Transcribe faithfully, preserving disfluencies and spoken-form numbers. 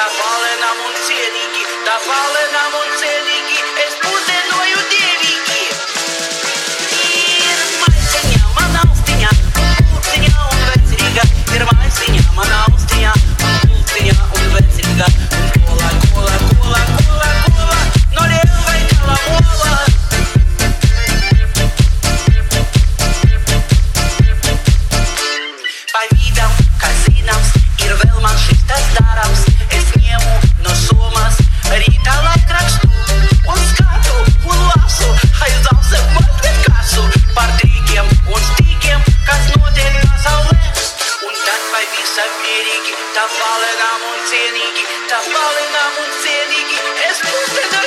falena munțienigi, ta falena munțienigi, es puse noi udevigi. Ir mai ținea, mă n-austinea, ținea un vețriga, ir mai ținea, mă n-austinea, ținea un vețriga, cola, cola, cola, cola, cola, no le vai ca la mola. Pavidam, kazinams, ir vēl man šitas darams, es ņemu no somas, rītā lai krakstu, un skatu, un lasu, aizdausim mazliet kasu, par trīkiem un stīkiem, kas notiek pasaulē. Un tad vai visam mierīgi, tā falenām un cienīgi, tā falenām un cienīgi, es pusdienā